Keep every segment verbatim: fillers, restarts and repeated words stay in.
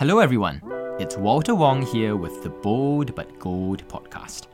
Hello everyone, it's Walter Wong here with the Bold But Gold podcast.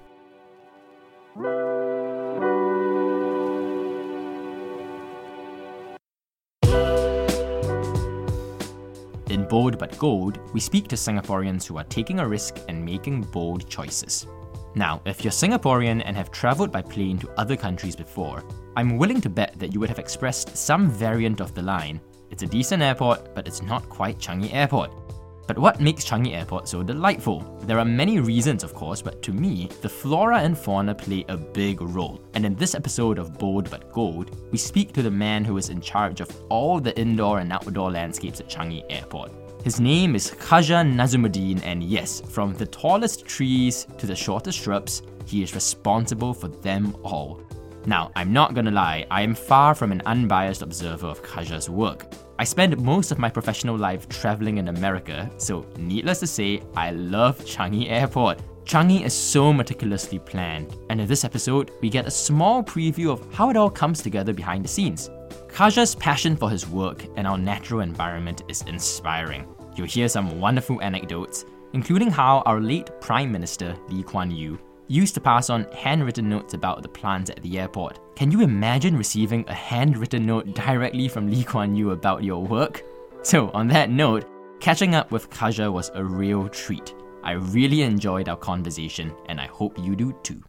In Bold But Gold, we speak to Singaporeans who are taking a risk and making bold choices. Now, if you're Singaporean and have travelled by plane to other countries before, I'm willing to bet that you would have expressed some variant of the line, it's a decent airport, but it's not quite Changi Airport. But what makes Changi Airport so delightful? There are many reasons, of course, but to me, the flora and fauna play a big role. And in this episode of Bold But Gold, we speak to the man who is in charge of all the indoor and outdoor landscapes at Changi Airport. His name is Khaja Nazumuddin, and yes, from the tallest trees to the shortest shrubs, he is responsible for them all. Now, I'm not gonna lie, I am far from an unbiased observer of Khaja's work. I spend most of my professional life travelling in America, so needless to say, I love Changi Airport. Changi is so meticulously planned, and in this episode, we get a small preview of how it all comes together behind the scenes. Khaja's passion for his work and our natural environment is inspiring. You'll hear some wonderful anecdotes, including how our late Prime Minister Lee Kuan Yew used to pass on handwritten notes about the plants at the airport. Can you imagine receiving a handwritten note directly from Lee Kuan Yew about your work? So on that note, catching up with Khaja was a real treat. I really enjoyed our conversation, and I hope you do too.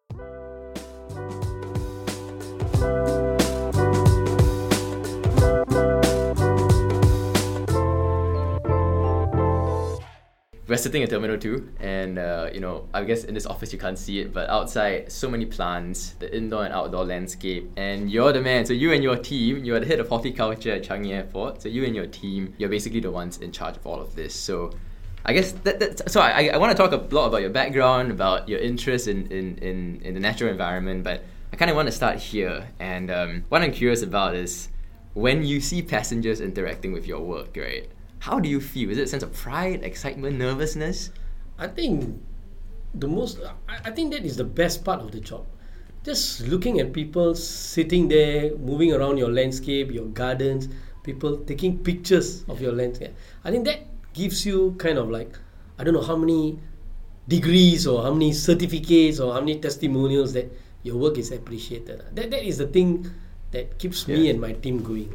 We're sitting at Terminal two, and uh, you know, I guess in this office you can't see it, but outside, so many plants, the indoor and outdoor landscape, and you're the man. So you and your team, you're the head of horticulture at Changi Airport. So you and your team, you're basically the ones in charge of all of this. So I guess that, that so I, I want to talk a lot about your background, about your interest in, in, in, in the natural environment, but I kind of want to start here. And um, what I'm curious about is when you see passengers interacting with your work, right? How do you feel? Is it a sense of pride, excitement, nervousness? I think the most, I, I think that is the best part of the job. Just looking at people sitting there, moving around your landscape, your gardens, people taking pictures of your landscape. I think that gives you kind of like, I don't know how many degrees or how many certificates or how many testimonials that your work is appreciated. That, that is the thing that keeps me yeah. and my team going.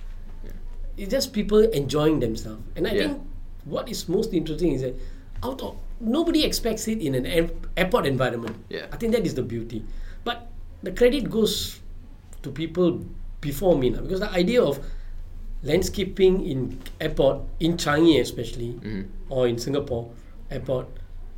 It's just people enjoying themselves. And I yeah. think what is most interesting is that out of, nobody expects it in an air, airport environment. Yeah. I think that is the beauty. But the credit goes to people before me now, because the idea of landscaping in airport, in Changi especially, mm-hmm. or in Singapore airport,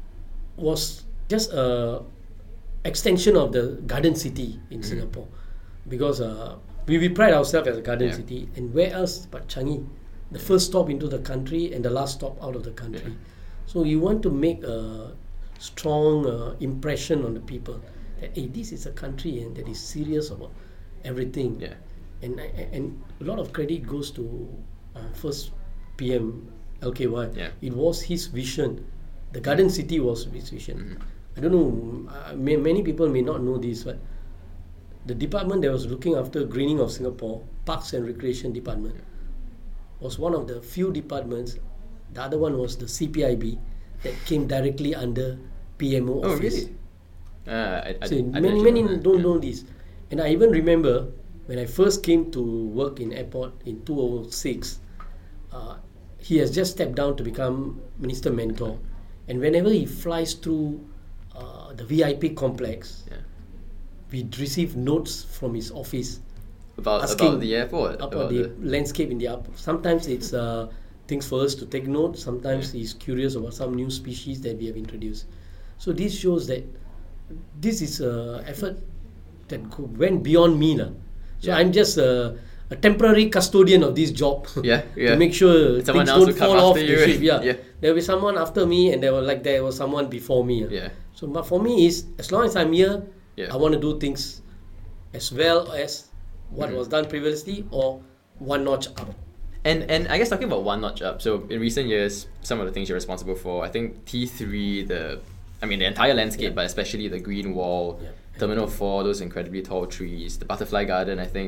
was just a extension of the garden city in mm-hmm. Singapore. Because uh, We, we pride ourselves as a garden yeah. city, and where else but Changi, the first stop into the country and the last stop out of the country. Yeah. So you want to make a strong uh, impression on the people that hey, this is a country and that is serious about everything. Yeah. And and a lot of credit goes to uh, first P M L K Y. Yeah. It was his vision. The garden city was his vision. Mm-hmm. I don't know. Uh, may, many people may not know this, but the department that was looking after greening of Singapore, Parks and Recreation Department, was one of the few departments. The other one was the C P I B that came directly under P M O oh, office. Really? Uh, I, I, so I many many know don't yeah. know this. And I even remember when I first came to work in airport in two thousand six, uh, he has just stepped down to become Minister Mentor. And whenever he flies through uh, the V I P complex, yeah. we'd receive notes from his office about, asking about the airport, about, about the, the landscape in the airport. Sometimes it's uh, things for us to take note. Sometimes yeah. he's curious about some new species that we have introduced. So this shows that this is an effort that went beyond me. La. So yeah. I'm just a, a temporary custodian of this job yeah, yeah. to make sure someone things don't else fall off you. the ship. Yeah. yeah. There will be someone after me, and there was like there was someone before me. Yeah. So but for me is as long as I'm here, yeah. I want to do things as well as what mm-hmm. was done previously or one notch up. And and I guess talking about one notch up, so in recent years, some of the things you're responsible for, I think T three, the, I mean the entire landscape, yeah. but especially the green wall, yeah. Terminal four, those incredibly tall trees, the butterfly garden, I think.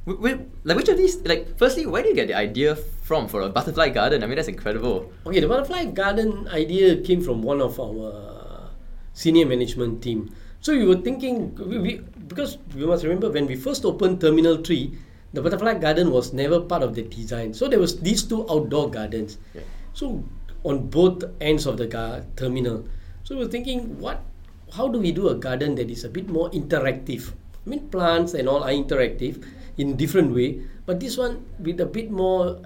Wh- wh- like which of these? Like, firstly, where do you get the idea from for a butterfly garden? I mean, that's incredible. Okay, the butterfly garden idea came from one of our senior management team. So we were thinking, we, we because we must remember when we first opened Terminal three, the butterfly garden was never part of the design. So there was these two outdoor gardens. Yeah. So on both ends of the gar- terminal. So we were thinking, what? How do we do a garden that is a bit more interactive? I mean, plants and all are interactive in different way, but this one with a bit more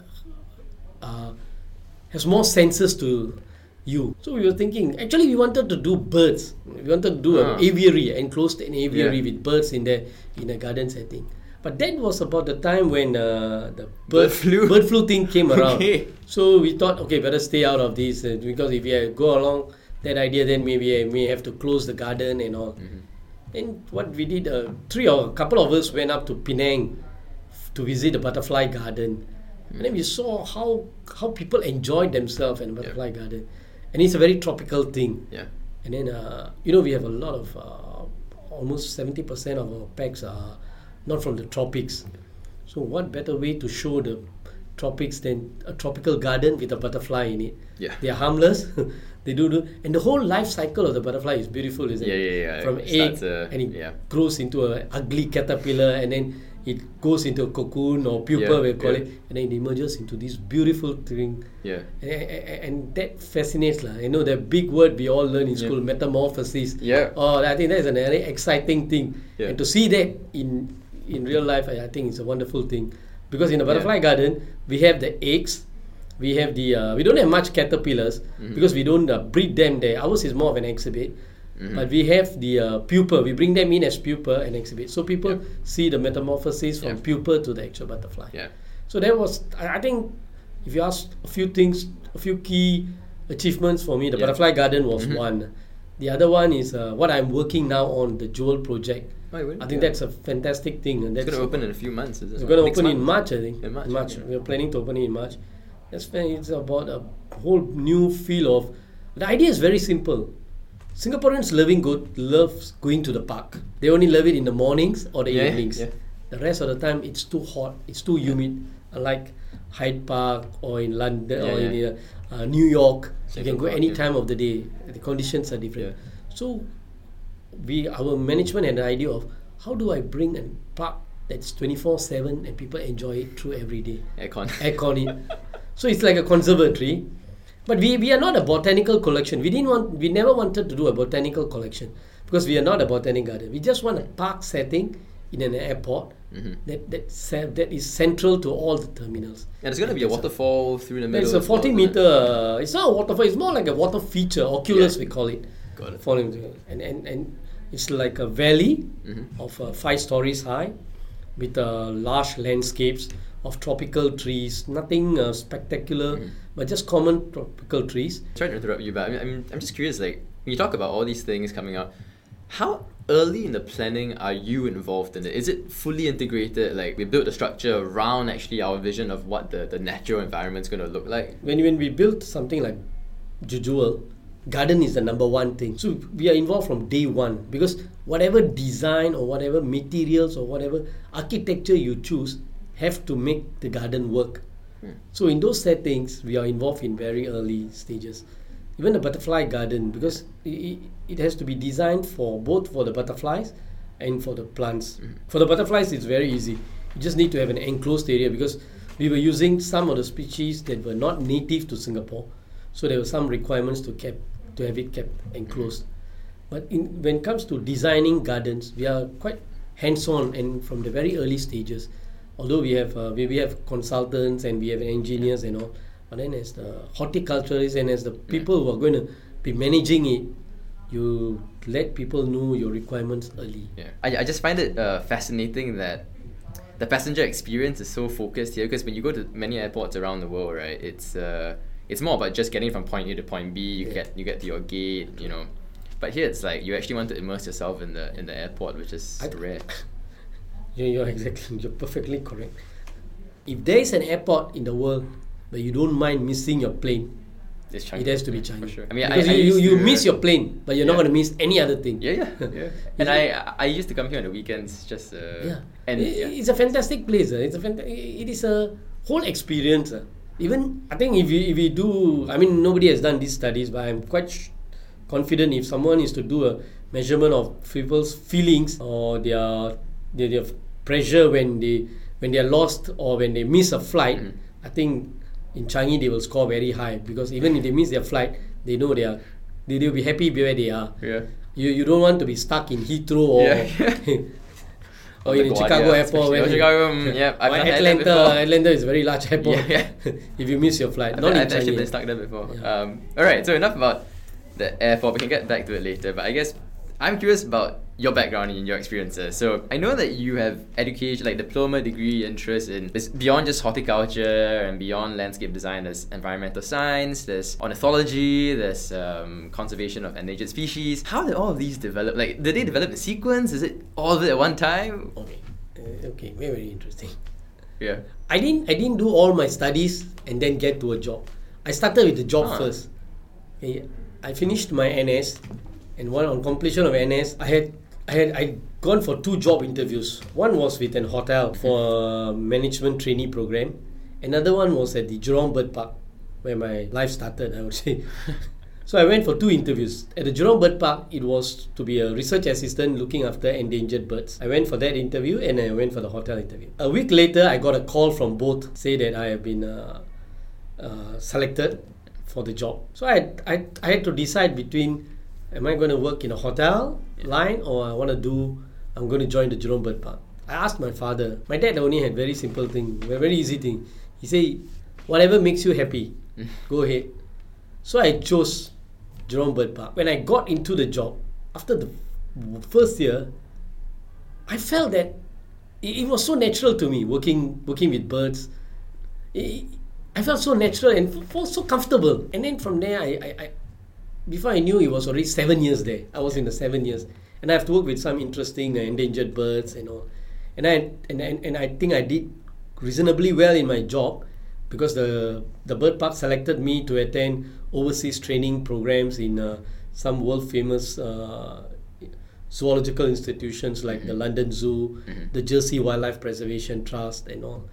uh, has more senses to you. So we were thinking, actually we wanted to do birds. We wanted to do Ah. an aviary, enclosed an aviary Yeah. with birds in there in a garden setting. But that was about the time when uh, the Bird bird, flu. bird flu thing came around. Okay. So we thought, okay, better stay out of this uh, because if we uh, go along that idea, then maybe I may have to close the garden and all. Mm-hmm. And what we did, uh, three or a couple of us went up to Penang f- to visit the butterfly garden, Mm-hmm. and then we saw how how people enjoyed themselves in the butterfly garden, and it's a very tropical thing. Yeah. And then uh, you know we have a lot of uh, almost seventy percent of our packs are not from the tropics. So what better way to show the tropics than a tropical garden with a butterfly in it? Yeah. They are harmless. They do do, and the whole life cycle of the butterfly is beautiful, isn't Yeah, it? yeah, yeah. From It egg, starts, uh, and it yeah. grows into an ugly caterpillar, and then it goes into a cocoon or pupa, Yeah, we call yeah. it, and then it emerges into this beautiful thing. Yeah. And, and that fascinates lah. You know the big word we all learn in Yeah. school, metamorphosis. Yeah. Oh, I think that is a very exciting thing, Yeah. and to see that in in real life, I, I think it's a wonderful thing. Because in the butterfly garden, we have the eggs, we have the uh, we don't have much caterpillars Mm-hmm. because we don't uh, breed them there. Ours is more of an exhibit. Mm-hmm. But we have the uh, pupa. We bring them in as pupa and exhibit. So people Yeah. see the metamorphosis from Yeah. pupa to the actual butterfly. Yeah. So that was, I I think, if you ask a few things, a few key achievements for me, the Yeah. butterfly garden was Mhm. one. The other one is uh, what I'm working now on, the Jewel project. Oh, you will? I think Yeah. that's a fantastic thing. And It's that's going to open in a few months, is it? it's going to Next open in month? March, I think. In March, yeah. We are planning to open it in March. That's when it's about a whole new feel of. The idea is very simple. Singaporeans loving good loves going to the park. They only love it in the mornings or the Yeah, evenings. yeah. The rest of the time, it's too hot. It's too humid. Unlike Hyde Park or in London Yeah, or in yeah. uh, uh, New York, you Central can go Park, any yeah. time of the day. The conditions are different. Yeah. So, we our management had the idea of how do I bring a park that's twenty-four seven and people enjoy it through every day. Aircon. Aircon it. So it's like a conservatory. But we, we are not a botanical collection. We didn't want we never wanted to do a botanical collection because we are not a botanic garden. We just want a park setting in an airport Mhm. that that se- that is central to all the terminals. And there's going to be a waterfall through the middle. It's a as well, forty isn't it? meter. Uh, it's not a waterfall. It's more like a water feature, Oculus Yeah. we call it. Got it. Falling into- and and and it's like a valley Mhm. of uh, five stories high, with uh, large landscapes of tropical trees. Nothing uh, spectacular, Mhm. but just common tropical trees. Sorry to interrupt you, but I mean, I'm, I'm just curious, like, when you talk about all these things coming up, how early in the planning are you involved in it? Is it fully integrated, like, we built the structure around actually our vision of what the, the natural environment's going to look like? When when we built something like Jewel, garden is the number one thing. So we are involved from day one because whatever design or whatever materials or whatever architecture you choose have to make the garden work. Hmm. So in those settings, we are involved in very early stages. Even the butterfly garden, because it, it has to be designed for both for the butterflies and for the plants. Mhm. For the butterflies, it's very easy. You just need to have an enclosed area because we were using some of the species that were not native to Singapore. So there were some requirements to kept to have it kept enclosed. But in, when it comes to designing gardens, we are quite hands-on and from the very early stages. Although we have uh, we, we have consultants and we have engineers and all, but then as the horticulturists and as the people who are going to be managing it, you let people know your requirements early. Yeah, I, I just find it uh, fascinating that the passenger experience is so focused here, because when you go to many airports around the world, right, it's uh, it's more about just getting from point A to point B. You Yeah. get you get to your gate, you know. But here it's like you actually want to immerse yourself in the in the airport, which is I- rare. You're, you're exactly, you're perfectly correct. If there is an airport in the world where you don't mind missing your plane, It's Changi. It has to be Changi. For sure. I mean, because I, I you, you, you to, miss your plane, but you're yeah. not going to miss any other thing. Yeah, yeah, yeah. And I I used to come here on the weekends, just uh, Yeah. and It- yeah. It's a fantastic place. Uh. It's a fanta- It is a whole experience. Uh. Even I think if you if we do, I mean nobody has done these studies, but I'm quite sh- confident if someone is to do a measurement of people's feelings or their their, their pressure when they when they are lost or when they miss a flight, Mm. I think in Changi they will score very high because even if they miss their flight, they know they are they will be happy where they are. Yeah. You you don't want to be stuck in Heathrow or Yeah. or The in Guardia, Chicago airport. especially. Where Oh, Chicago, mm, yeah, I've or done that Atlanta. before. Atlanta is a very large airport. Yeah, If you miss your flight, I've, not in I've actually Changi. been stuck there before. Yeah. Um, all right, so enough about the airport. We can get back to it later. But I guess I'm curious about your background and your experiences. So I know that you have education, like diploma degree interest in this beyond just horticulture and beyond landscape design. There's environmental science, there's ornithology, there's um, conservation of endangered species. How did all of these develop? Like, did they develop in sequence? Is it all of it at one time? Okay, uh, okay, very very interesting. Yeah. I didn't I didn't do all my studies and then get to a job. I started with the job Ah. first. Okay, I finished my N S, and one on completion of N S, I had I had I gone for two job interviews. One was with an hotel for a management trainee program. Another one was at the Jurong Bird Park, where my life started, I would say. So I went for two interviews. At the Jurong Bird Park, it was to be a research assistant looking after endangered birds. I went for that interview and I went for the hotel interview. A week later, I got a call from both, say that I have been uh, uh, selected for the job. So I, I, I had to decide between, am I going to work in a hotel line or I want to do, I'm going to join the Jurong Bird Park. I asked my father. My dad only had very simple thing, very easy thing. He said, whatever makes you happy, go ahead. So I chose Jurong Bird Park. When I got into the job, after the first year, I felt that it, it was so natural to me, working working with birds. It, I felt so natural and f- so comfortable. And then from there, I, I, I before I knew, it was already seven years there. I was in the seven years. And I have to work with some interesting uh, endangered birds and all. And I, and, and, and I think I did reasonably well in my job, because the the bird park selected me to attend overseas training programs in uh, some world famous uh, zoological institutions like mm-hmm. the London Zoo, mm-hmm. the Jersey Wildlife Preservation Trust and all.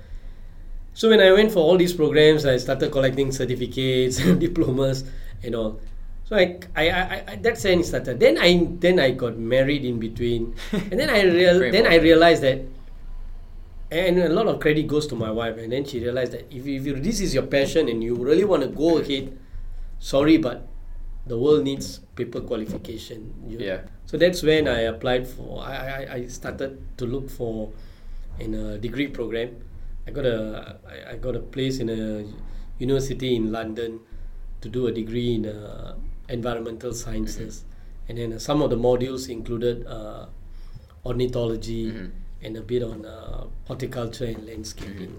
So when I went for all these programs, I started collecting certificates, diplomas and all. So I, I, I, I that's when it started. Then I then I got married in between, and then I real then I realized that. And a lot of credit goes to my wife, and then she realized that if, if you, this is your passion and you really want to go ahead, sorry, but the world needs paper qualification. You, yeah. So that's when I applied for. I, I, I started to look for in a degree program. I got a I, I got a place in a university in London to do a degree in uh, environmental sciences, mm-hmm. and then uh, some of the modules included uh, ornithology. Mm-hmm. and a bit on uh, horticulture and landscaping.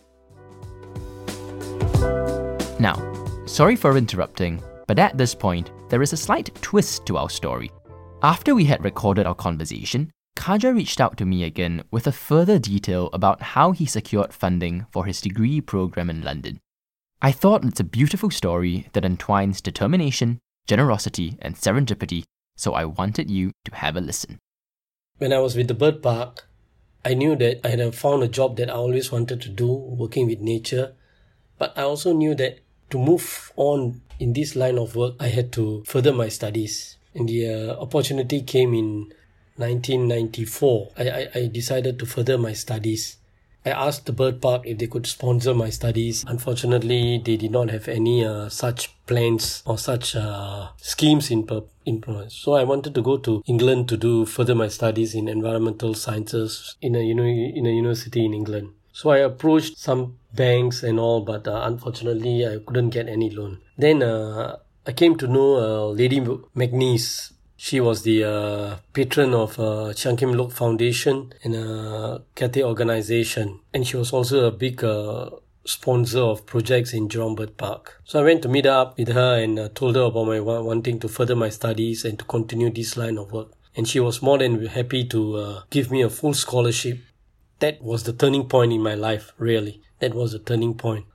Now, sorry for interrupting, but at this point, there is a slight twist to our story. After we had recorded our conversation, Kaja reached out to me again with a further detail about how he secured funding for his degree program in London. I thought it's a beautiful story that entwines determination, generosity, and serendipity, so I wanted you to have a listen. When I was with the bird park, I knew that I had found a job that I always wanted to do, working with nature. But I also knew that to move on in this line of work, I had to further my studies. And the uh, opportunity came in nineteen ninety-four. I, I, I decided to further my studies. I asked the bird park if they could sponsor my studies. Unfortunately, they did not have any uh, such plans or such uh, schemes in in So I wanted to go to England to do further my studies in environmental sciences in a you know in a university in England. So I approached some banks and all, but uh, unfortunately I couldn't get any loan. Then uh, I came to know uh, Lady McNeice. She was the uh, patron of uh, Cheang Kim Lok Foundation and a Cathay organization. And she was also a big uh, sponsor of projects in Jurong Bird Park. So I went to meet up with her and uh, told her about my wa- wanting to further my studies and to continue this line of work. And she was more than happy to uh, give me a full scholarship. That was the turning point in my life, really. That was the turning point.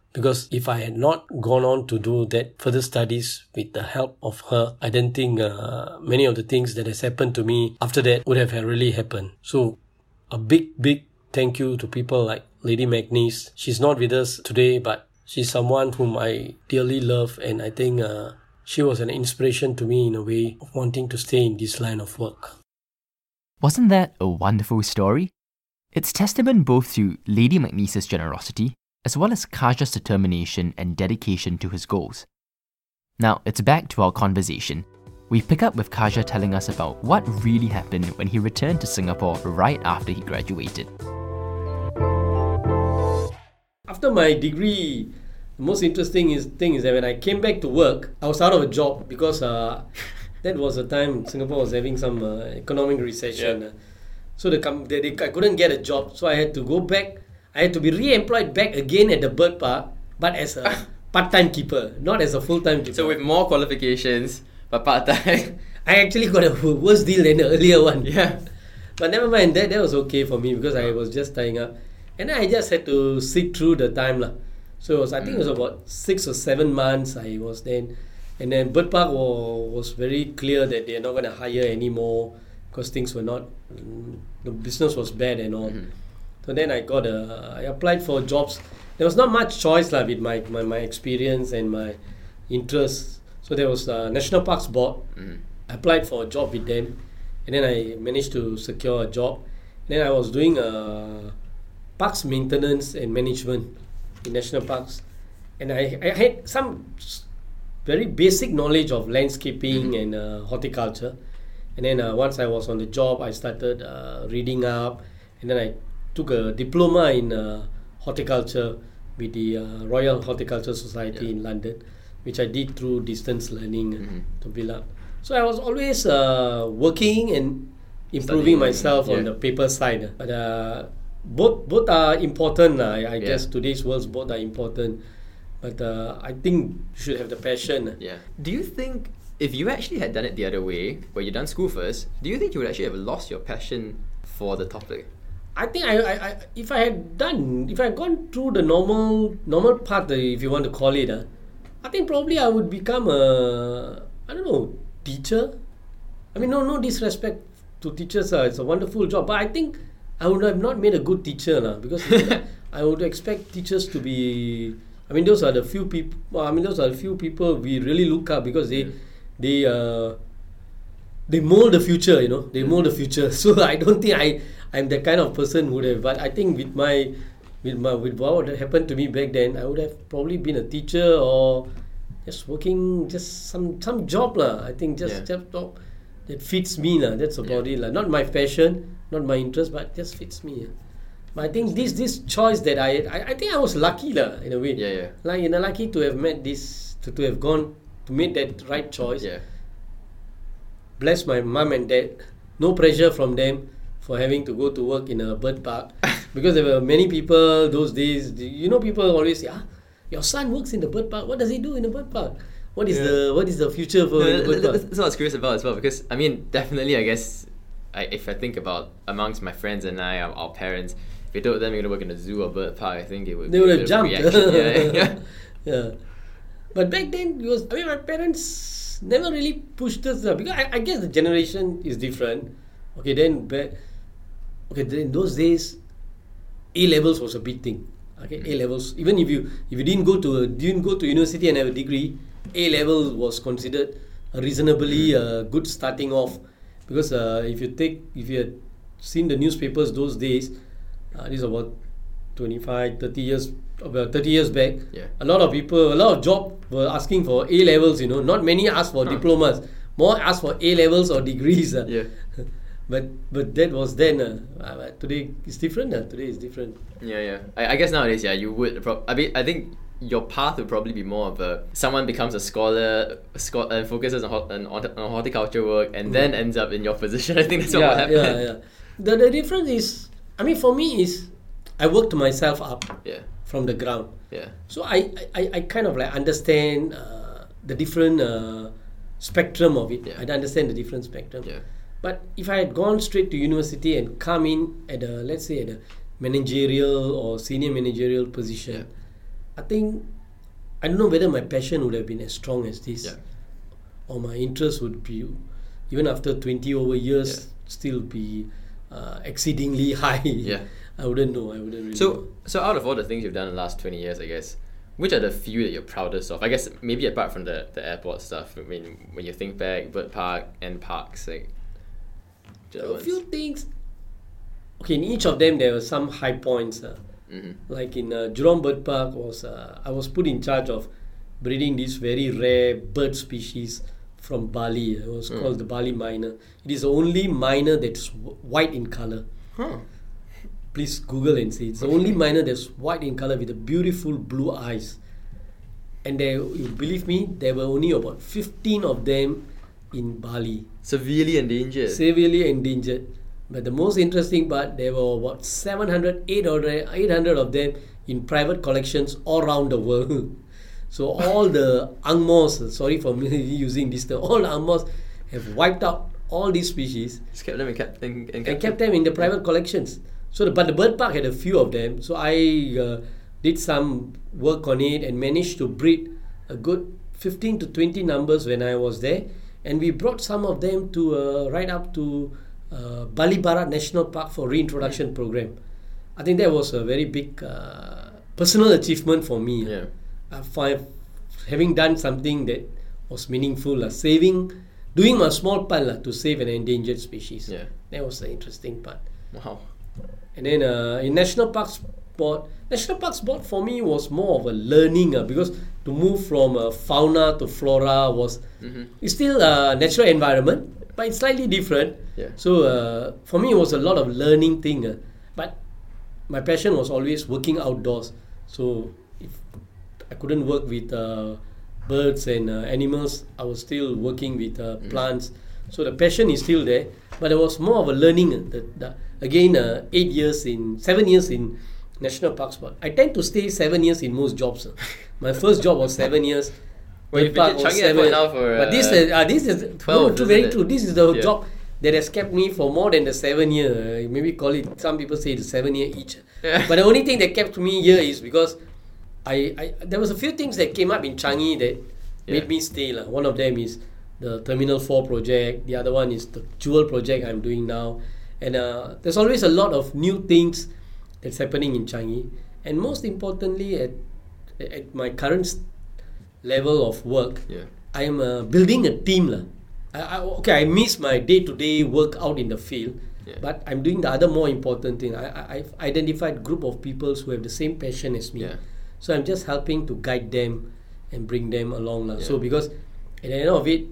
Because if I had not gone on to do that further studies with the help of her, I don't think uh, many of the things that has happened to me after that would have really happened. So a big, big thank you to people like Lady McNeice. She's not with us today, but she's someone whom I dearly love, and I think uh, she was an inspiration to me in a way of wanting to stay in this line of work. Wasn't that a wonderful story? It's testament both to Lady McNeice's generosity as well as Kaja's determination and dedication to his goals. Now, it's back to our conversation. We pick up with Kaja telling us about what really happened when he returned to Singapore right after he graduated. After my degree, the most interesting is, thing is that when I came back to work, I was out of a job because uh, that was the time Singapore was having some uh, economic recession. Yeah. So the com- they, they, I couldn't get a job, so I had to go back. I had to be re-employed back again at the bird park, but as a part-time keeper, not as a full-time keeper. So with more qualifications, but part-time. I actually got a worse deal than the earlier one. Yeah. But never mind, that, that was okay for me because I was just tying up. And I just had to sit through the time. lah. So it was, I think it was about six or seven months I was then. And then Bird Park was, was very clear that they're not going to hire anymore because things were not, the business was bad and all. Mm-hmm. So then I got a, I applied for jobs. There was not much choice lah with my, my, my experience and my interests. So there was a National Parks Board. Mm-hmm. I applied for a job with them. And then I managed to secure a job. And then I was doing uh, parks maintenance and management in national parks. And I, I had some very basic knowledge of landscaping mm-hmm. and uh, horticulture. And then uh, once I was on the job, I started uh, reading up. And then I took a diploma in uh, horticulture with the uh, Royal Horticultural Society yeah. in London, which I did through distance learning mm-hmm. to build up. So I was always uh, working and improving Studying, myself yeah. on the paper side. But uh, both both are important. Uh, I, I yeah. guess today's world, both are important. But uh, I think you should have the passion. Yeah. Do you think if you actually had done it the other way, where you done school first, do you think you would actually have lost your passion for the topic? I think I, I, I if I had done, if I had gone through the normal normal path, if you want to call it, uh, I think probably I would become a, I don't know, teacher. I mean, no no disrespect to teachers, uh, it's a wonderful job, but I think I would have not made a good teacher uh, because I would expect teachers to be, I mean, those are the few people, well, I mean, those are the few people we really look up because they, they, uh, they mold the future, you know, they mold the future. So I don't think I, I'm the kind of person who would have, but I think with my, with my, with what happened to me back then, I would have probably been a teacher or just working, just some, some job lah. I think just, yeah. just job that fits me lah. That's about yeah. it lah. Not my passion, not my interest, but just fits me. Yeah. But I think this, this choice that I, I, I think I was lucky lah in a way. Yeah, yeah. Like, you know, lucky to have met this, to, to have gone, to make that right choice. Yeah. Bless my mum and dad. No pressure from them for having to go to work in a bird park. Because there were many people those days, you know, people always say, ah, your son works in the bird park. What does he do in the bird park? What is yeah. the what is the future for no, the bird park? That's what I was curious about as well. Because, I mean, definitely, I guess, I, if I think about amongst my friends and I, our, our parents, if you told them you're going to work in a zoo or bird park, I think it would they be would a have jumped. yeah, yeah. yeah. But back then, it was, I mean, my parents never really pushed us up because I, I guess the generation is different. Okay, then back, okay, then in those days, A levels was a big thing. Okay, A levels. Even if you if you didn't go to a, didn't go to university and have a degree, A level was considered a reasonably uh, good starting off. Because uh, if you take if you had seen the newspapers those days, uh, this is about twenty-five, thirty years, about thirty years back. Yeah. A lot of people, a lot of job were asking for A levels. You know, not many asked for huh. diplomas. More asked for A levels or degrees. Uh. Yeah. But but that was then. Uh, today it's different. Uh. Today is different. Yeah, yeah. I, I guess nowadays, yeah, you would. Pro- I mean, I think your path would probably be more of a someone becomes a scholar, scho- and focuses on, hot, on, on horticulture work, and mm. then ends up in your position. I think that's what yeah, will happen. Yeah, yeah. The the difference is, I mean, for me is, I worked myself up. Yeah. From the ground. Yeah. So I I, I kind of like understand uh, the different uh, spectrum of it. Yeah. I understand the different spectrum. Yeah. But if I had gone straight to university and come in at a, let's say, at a managerial or senior managerial position, yeah. I think, I don't know whether my passion would have been as strong as this, Yeah. or my interest would be, even after twenty over years, Yeah. still be uh, exceedingly high. Yeah. I wouldn't know. I wouldn't really know. So, so out of all the things you've done in the last twenty years, I guess, which are the few that you're proudest of? I guess maybe apart from the, the airport stuff, I mean, when you think back, Bird Park and parks, like, which are the A ones? few things. Okay, in each of them there were some high points. Uh, Mhm. like in uh, Jurong Bird Park, was uh, I was put in charge of breeding this very rare bird species from Bali. It was Mm. called the Bali myna. It is the only myna that's w- white in color. Huh. Please Google and see. It's the only myna that's white in color with the beautiful blue eyes. And there, you believe me, there were only about fifteen of them in Bali, Severely endangered. severely endangered. But the most interesting part, there were about seven hundred, eight hundred, eight hundred of them in private collections all around the world. So all the Angmos, sorry for me using this term, all the Angmos have wiped out all these species Just kept them in cap- in, in and kept them in the private collections. So, the, but the bird park had a few of them. So I uh, did some work on it and managed to breed a good fifteen to twenty numbers when I was there. And we brought some of them to uh, right up to uh, Bali Barat National Park for reintroduction program. I think that was a very big uh, personal achievement for me. Yeah. Uh, for having done something that was meaningful, uh, saving, doing my small part uh, to save an endangered species. Yeah. That was the interesting part. Wow. And then uh, in National Parks Board, National Parks Board for me was more of a learning uh, because to move from uh, fauna to flora was Mm-hmm. it's still a natural environment, but it's slightly different. Yeah. So uh, for me, it was a lot of learning thing. Uh, but my passion was always working outdoors. So if I couldn't work with uh, birds and uh, animals, I was still working with uh, plants. So the passion is still there, but it was more of a learning. uh, The, the, again, uh, eight years in, seven years in National Parks Board. I tend to stay seven years in most jobs. uh. My first job was seven years. Well, you've Bird been Park at was Changi Airport seven. now for, But this uh, is uh, this is twelve, no, true, isn't very it? true. This is the Yeah. job that has kept me for more than the seven year. Uh, maybe call it. Some people say the seven year each. Yeah. But the only thing that kept me here is because I, I there was a few things that came up in Changi that Yeah. made me stay. La. One of them is the Terminal Four project. The other one is the Jewel project I'm doing now. And uh, there's always a lot of new things that's happening in Changi. And most importantly, at at my current s- level of work, Yeah. I'm uh, building a team. La. I, I, okay, I miss my day-to-day work out in the field, Yeah. but I'm doing the other more important thing. I, I, I've identified group of people who have the same passion as me. Yeah. So I'm just helping to guide them and bring them along. La. Yeah. So because at the end of it,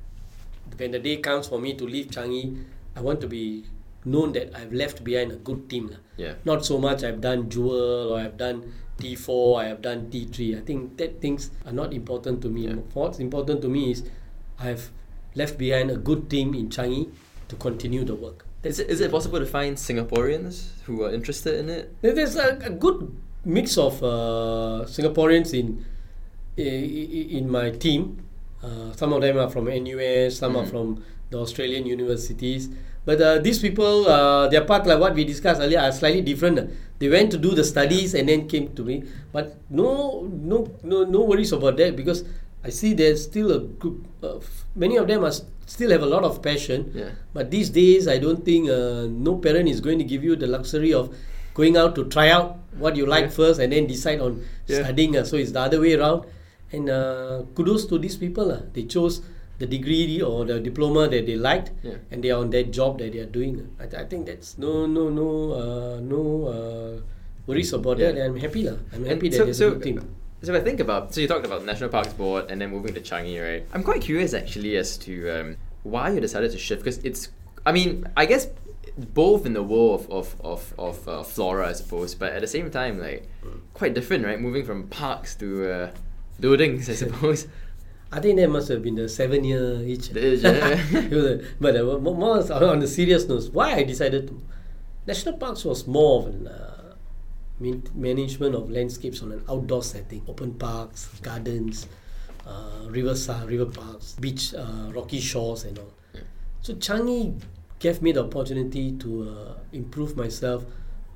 when the day comes for me to leave Changi, I want to be known that I've left behind a good team. La. Yeah. Not so much I've done Jewel or I've done T four, I have done T three. I think that things are not important to me. Yeah. What's important to me is I've left behind a good team in Changi to continue the work. Is it, is it possible to find Singaporeans who are interested in it? There- There's a, a good mix of uh, Singaporeans in i- i- in my team. Uh, some of them are from N U S, some are Mhm. from the Australian universities. But uh, these people, uh, their path, like what we discussed earlier, are slightly different. They went to do the studies and then came to me. But no, no, no, no worries about that because I see there's still a group. Uh, many of them are s- still have a lot of passion. Yeah. But these days, I don't think uh, no parent is going to give you the luxury of going out to try out what you like Yeah. first and then decide on Yeah. studying. Uh, so it's the other way around. And uh, kudos to these people. Uh. They chose the degree or the diploma that they liked, Yeah. and they are on that job that they are doing. I, th- I think that's no, no, no, uh, no uh, worries about Yeah. that. And I'm happy, lah. I'm And happy that so, there's so, a good team. so if I think about, so you talked about National Parks Board and then moving to Changi, right? I'm quite curious actually as to um, why you decided to shift because it's, I mean, I guess both in the world of of of, of uh, flora, I suppose, but at the same time, like quite different, right? Moving from parks to uh, buildings, I suppose. I think that must have been the seven year each. The age, yeah. It was a- but uh, more more on the serious note, why I decided to. National Parks was more of an uh, man- management of landscapes on an outdoor setting, open parks, gardens, uh, riverside, river parks, beach, uh, rocky shores, and all. So Changi gave me the opportunity to uh, improve myself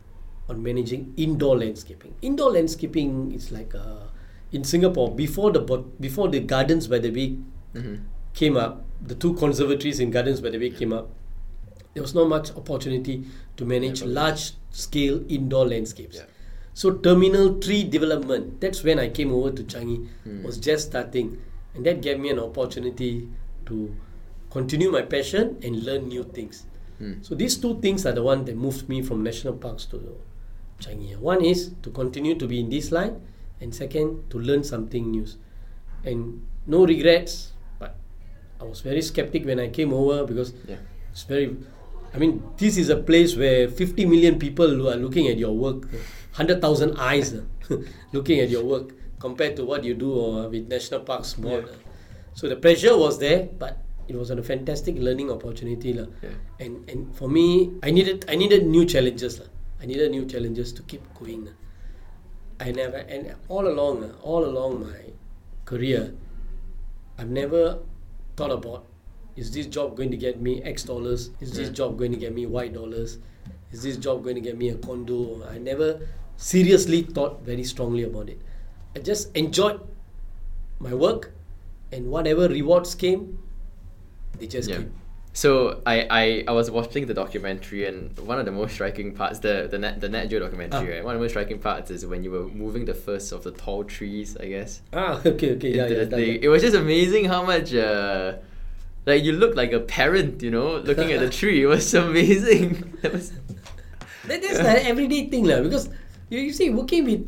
on managing indoor landscaping. Indoor landscaping is like uh, in Singapore, before the before the Gardens by the Bay Mm-hmm. came up, the two conservatories in Gardens by the Bay came up, there was not much opportunity to manage Yeah, large scale indoor landscapes. Yeah. So terminal tree development, that's when I came over to Changi, Mm. was just starting, and that gave me an opportunity to continue my passion and learn new things. Mm. So these two things are the one that moved me from national parks to Changi. One is to continue to be in this line, and second, to learn something new. And no regrets, but I was very skeptic when I came over because Yeah. it's very, I mean, this is a place where fifty million people who are looking at your work, one hundred thousand eyes uh, looking at your work compared to what you do uh, with National Parks Board. Yeah. So the pressure was there, but it was a fantastic learning opportunity. lah. Yeah. And and for me, I needed I needed new challenges. lah. I needed new challenges to keep going. lah. I never, and all along, uh, all along my career, I've never thought about, is this job going to get me X dollars? Is this Yeah. job going to get me Y dollars? Is this job going to get me a condo? I never seriously thought very strongly about it. I just enjoyed my work, and whatever rewards came, they just Yeah. came. So I, I, I was watching the documentary, and one of the most striking parts, the the net the Net Geo documentary, Ah. right? One of the most striking parts is when you were moving the first of the tall trees, I guess. Ah, okay, okay, yeah, into yeah. the that- thing. that- It was just amazing how much uh, like you looked like a parent, you know, looking at the tree. It was amazing. That was That, that's the everyday thing, lah. Because you, you see, working with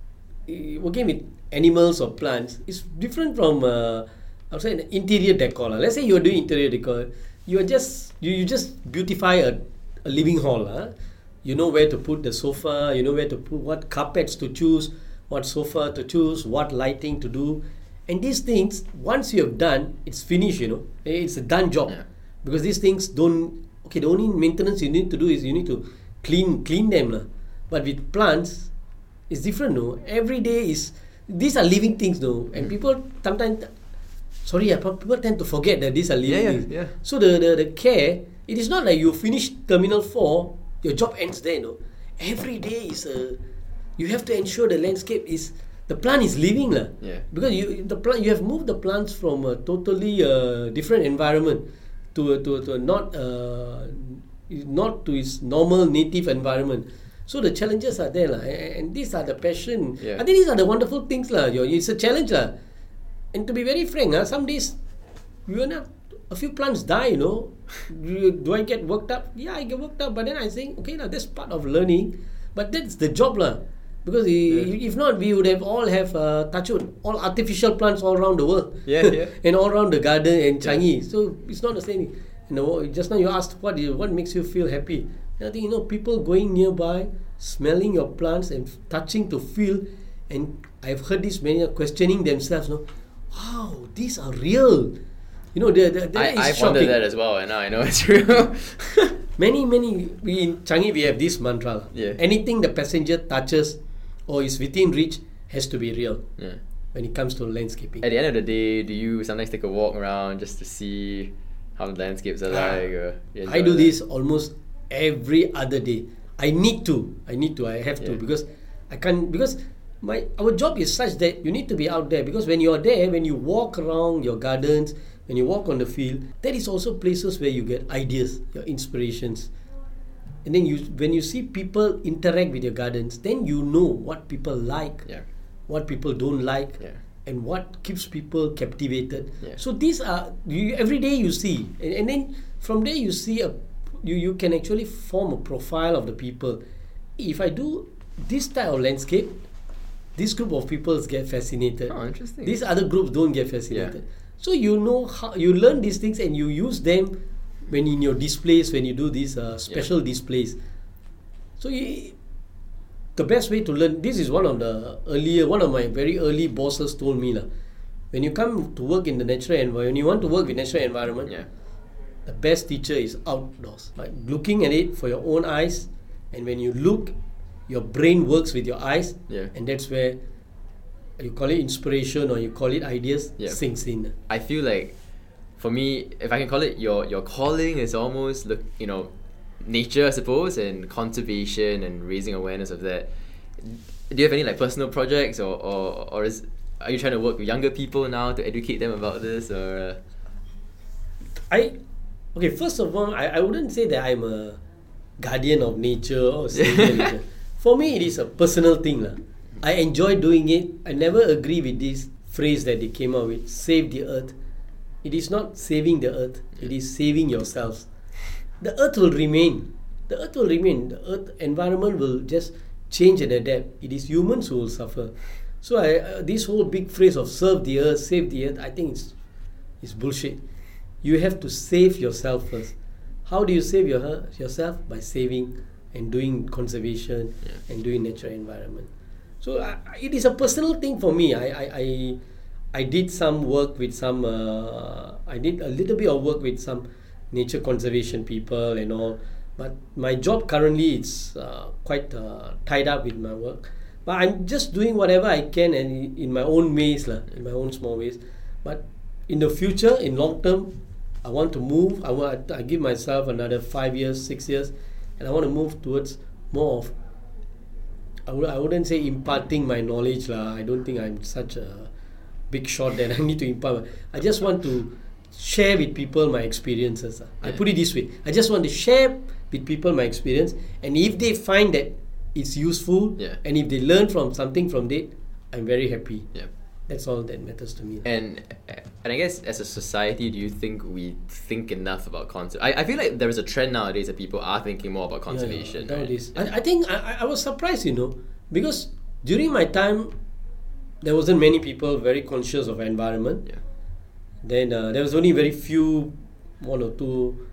eh, working with animals or plants is different from uh, I would say an interior decor. lah. Let's say you're doing interior decor, you are just you, you just beautify a, a living hall. lah. You know where to put the sofa. You know where to put what carpets to choose, what sofa to choose, what lighting to do, and these things once you have done, it's finished. You know, it's a done job. Yeah. Because these things don't. Okay, the only maintenance you need to do is you need to clean clean them, lah. But with plants, it's different, no. Every day is these are living things, no. And people sometimes, sorry, yeah, people tend to forget that these are living Yeah, yeah, things. yeah. So the, the the care, it is not like you finish Terminal Four, your job ends there, no. Every day is a, you have to ensure the landscape is the plant is living, lah. Yeah. Because you the plant you have moved the plants from a totally uh, different environment to a, to a, to a not uh, not to its normal native environment. So the challenges are there, lah, and, and these are the passion. Yeah. I think these are the wonderful things, lah. Your- It's a challenge, lah. And to be very frank, ah, some days you are not. A few plants die, you know. Do, you- do I get worked up? Yeah, I get worked up, but then I think, okay, now that's part of learning. But that's the job, lah. Because i- if not, we would have all have uh, touch wood, all artificial plants all around the world. Yeah, yeah. And all around the garden and Changi. So it's not the same. You know, just now you asked what is, what makes you feel happy. And I think, you know, people going nearby, smelling your plants and touching to feel, and I've heard this many are questioning themselves. No, wow, these are real. You know, they're, they're, that I, is I wondered shocking. that as well, and now I know it's real. Many, many, we in Changi we have this mantra. lah. Yeah. Anything the passenger touches or is within reach has to be real Yeah. when it comes to landscaping. At the end of the day, do you sometimes take a walk around just to see how the landscapes are Ah, like? Or you I enjoy do that? this almost every other day. I need to. I need to. I have to Yeah. because I can't because my our job is such that you need to be out there because when you're there, when you walk around your gardens, when you walk on the field, that is also places where you get ideas, your inspirations. And then you when you see people interact with your gardens, then you know what people like, Yeah. what people don't like, Yeah. and what keeps people captivated. Yeah. So these are you, every day you see, and, and then from there you see a you you can actually form a profile of the people. If I do this type of landscape, this group of people get fascinated. Oh, interesting. These other groups don't get fascinated. So you know how you learn these things and you use them when in your displays, when you do these uh, special displays. So you, the best way to learn, this is one of the earlier, one of my very early bosses told me lah. When you come to work in the natural environment, when you want to work with natural environment, Yeah. the best teacher is outdoors. Like looking at it for your own eyes, and when you look, your brain works with your eyes, Yeah. and that's where you call it inspiration or you call it ideas, Yeah. sinks in. I feel like, for me, if I can call it, your your calling is almost look, you know, nature, I suppose, and conservation and raising awareness of that. Do you have any like personal projects, or or, or is are you trying to work with younger people now to educate them about this, or? Uh... I okay. First of all, I, I wouldn't say that I'm a guardian of nature or savior nature. For me, it is a personal thing, lah. I enjoy doing it. I never agree with this phrase that they came out with, save the earth. It is not saving the earth, it is saving yourselves. The earth will remain. The earth will remain. The earth environment will just change and adapt. It is humans who will suffer. So I, uh, this whole big phrase of serve the earth, save the earth, I think it's, it's bullshit. You have to save yourself first. How do you save your, yourself? By saving and doing conservation yeah. and doing natural environment. So uh, it is a personal thing for me. I I, I, I did some work with some, uh, I did a little bit of work with some nature conservation people and all. But my job currently is uh, quite uh, tied up with my work. But I'm just doing whatever I can and in my own ways, lah, in my own small ways. But in the future, in long term, I want to move. I want. I give myself another five years, six years, and I want to move towards more of. I would. I wouldn't say imparting my knowledge, lah. I don't think I'm such a big shot that I need to impart. I just want to share with people my experiences. Yeah. I put it this way. I just want to share with people my experience, and if they find that it's useful, yeah. and if they learn from something from it, I'm very happy. Yeah. That's all that matters to me. And and I guess as a society, do you think we think enough about conservation? I, I feel like there is a trend nowadays that people are thinking more about conservation. Yeah, yeah, nowadays. Right? I, I think I, I was surprised, you know, because during my time, there wasn't many people very conscious of environment. Yeah. Then uh, there was only very few, one or two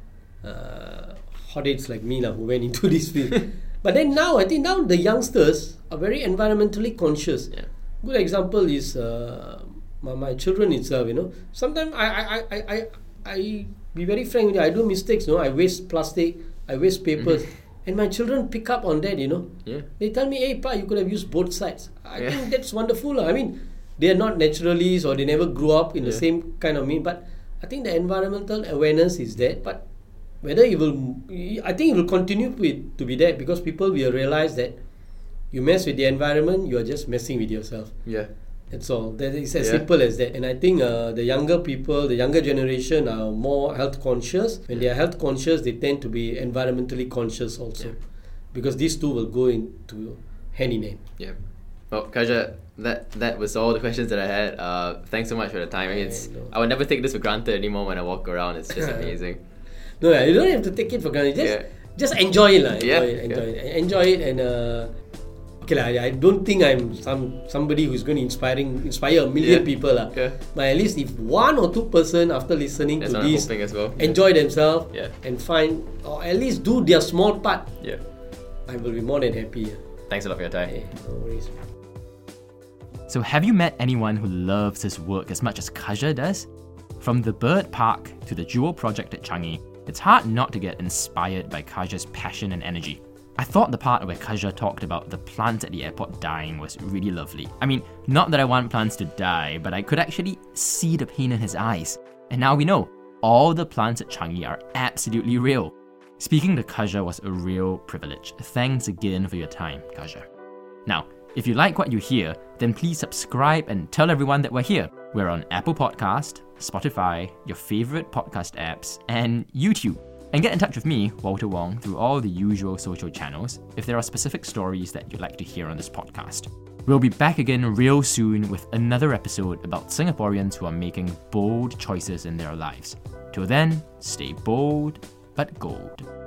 uh, hotheads like me lah, who went into this field. But then now, I think now the youngsters are very environmentally conscious. Yeah. Good example is uh, my, my children itself, you know. Sometimes I I, I, I, I, I be very frank with you, I do mistakes, you know. I waste plastic, I waste papers. Mm-hmm. And my children pick up on that, you know. Yeah. They tell me, hey, Pa, you could have used both sides. I yeah. think that's wonderful. I mean, they are not naturalists or they never grew up in yeah. the same kind of me. But I think the environmental awareness is there. But whether it will, I think it will continue with, to be there because people will realize that you mess with the environment, you are just messing with yourself. Yeah. That's all. That is as yeah. simple as that. And I think uh, the younger people, the younger generation are more health conscious. When they are health conscious, they tend to be environmentally conscious also. Yeah. Because these two will go into hand in hand. Yeah. Well, Kaja, that that was all the questions that I had. Uh, thanks so much for the time. I, mean, it's, I, I would never take this for granted anymore when I walk around. It's just amazing. No, you don't have to take it for granted. Just, yeah. just enjoy it. La. Enjoy yeah. it. Enjoy yeah. it. Enjoy it and... Uh, Okay, la, I don't think I'm some somebody who's going to inspiring inspire a million yeah. people. La. Yeah. But at least if one or two person after listening That's to what this I'm hoping as well. enjoy yeah. themselves yeah. and find or at least do their small part, yeah. I will be more than happy. Yeah. Thanks a lot for your time. Hey, no worries. So have you met anyone who loves his work as much as Kaja does? From the bird park to the Jewel project at Changi, it's hard not to get inspired by Kaja's passion and energy. I thought the part where Kaja talked about the plants at the airport dying was really lovely. I mean, not that I want plants to die, but I could actually see the pain in his eyes. And now we know, all the plants at Changi are absolutely real. Speaking to Kaja was a real privilege. Thanks again for your time, Kaja. Now, if you like what you hear, then please subscribe and tell everyone that we're here. We're on Apple Podcast, Spotify, your favorite podcast apps, and YouTube. And get in touch with me, Walter Wong, through all the usual social channels if there are specific stories that you'd like to hear on this podcast. We'll be back again real soon with another episode about Singaporeans who are making bold choices in their lives. Till then, stay bold but gold.